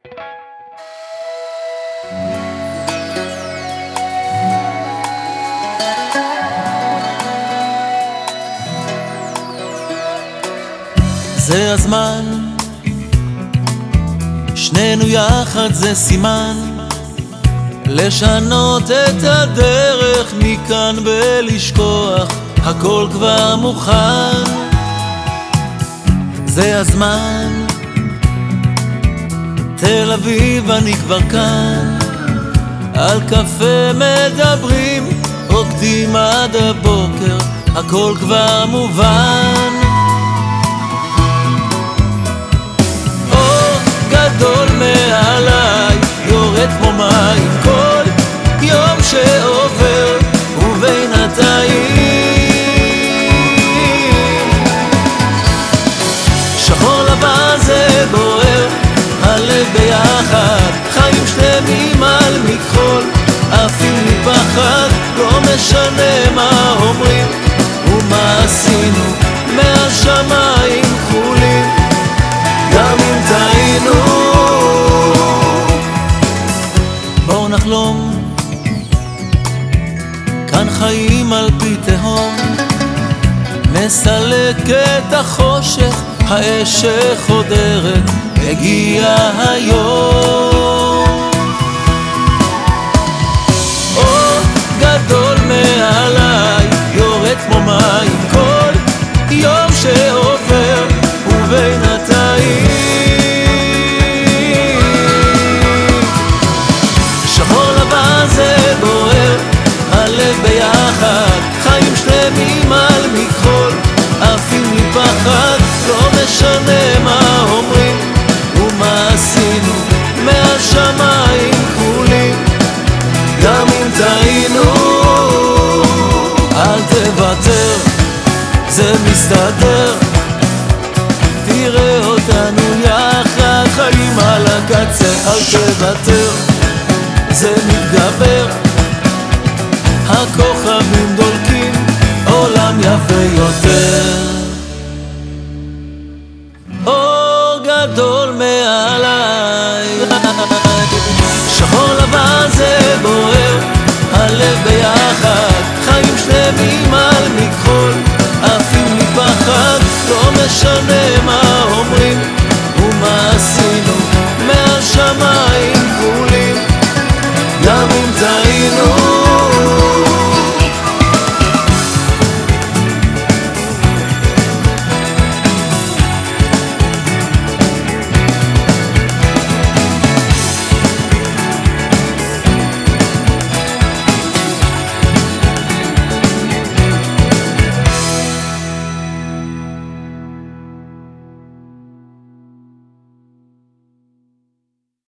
זה הזמן, שנינו יחד זה סימן לשנות את הדרך מכאן ולשכוח, הכל כבר מוכן. זה הזמן, תל אביב אני כבר כאן, על קפה מדברים, רוקדים עד הבוקר, הכל כבר מובן. גדול מעליי, יורד כמו מים כל יום שעובר, ובינתיים שחור לבן זה בוער, הלב ביחד, חיים שלמים על מכחול, עפים מפחד, לא משנה מה אומרים ומה עשינו, מהשמיים כחולים, גם אם טעינו. בואו נחלום, כאן חיים על פי תהום, נסלק את החושך, האש שחודרת, הגיע היום. אור גדול מעליי, יורד כמו מים כל יום שעובר, ובינתיים שחור לבן זה בוער, הלב ביחד, חיים שלמים על מכחול, עפים מפחד, לא משנה מה אומרים ומה עשינו, מהשמיים כחולים, גם אם טעינו. אל תוותר, זה מסתדר, תראה אותנו יחד, חיים על הקצה, אל תוותר.